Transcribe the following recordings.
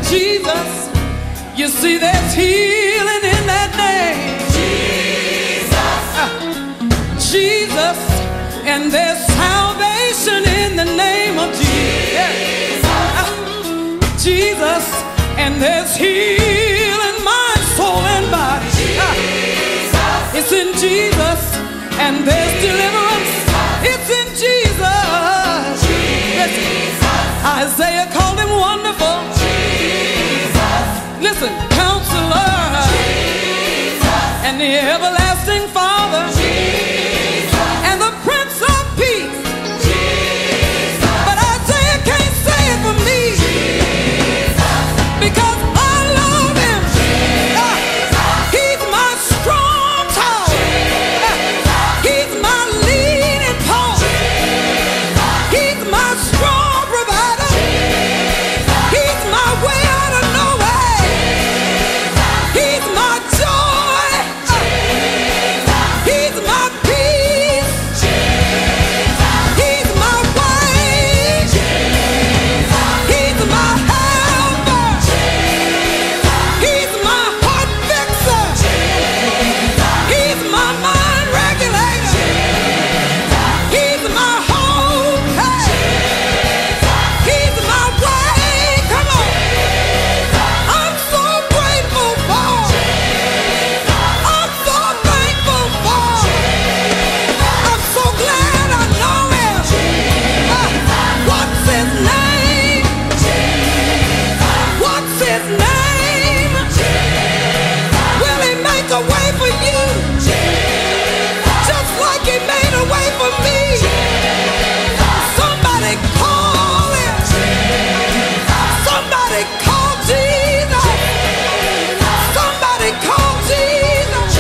Jesus. You see, there's healing in that name. Jesus, and there's salvation in the name of Jesus. Jesus, and there's healing mind, soul, and body. It's in Jesus, and there's deliverance. It's in Jesus. Isaiah called him wonderful. Listen, Counselor, and the everlasting Father, and the Prince of Peace. But Isaiah can't say it for me, because I love him. He's my strong tower. He's my leaning post. He's my strong provider. He's my way out of no way. He's my joy. He's my peace. He's my way. He's my helper. He's my heart fixer. He's my mind regulator. He's my hope. He's my way. Come on. I'm so grateful for. I'm so thankful for. I'm so glad I know him. What's his name? What's his name? Will he make a way for you? Just like he made a way for me. Somebody call him. Somebody call Jesus. Somebody call Jesus.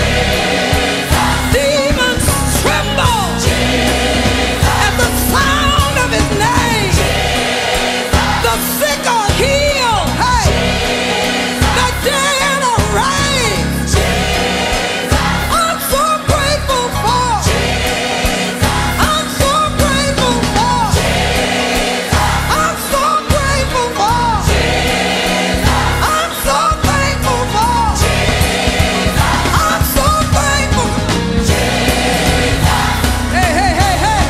Demons tremble at the sound of his name. The sick are healed. Hey, the dead are raised. I'm so grateful for. I'm so grateful for. I'm so grateful for. I'm so thankful for. I'm so thankful. Hey, hey, hey, hey.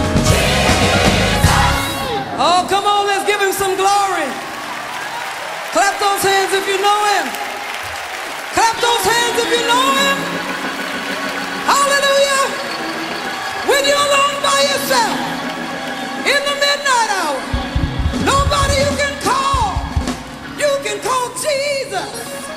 Oh, come on, let's give him some glory. Clap those hands if you know him. Clap those hands if you know him. Hallelujah. When you're alone by yourself in the midnight hour, nobody you can call Jesus.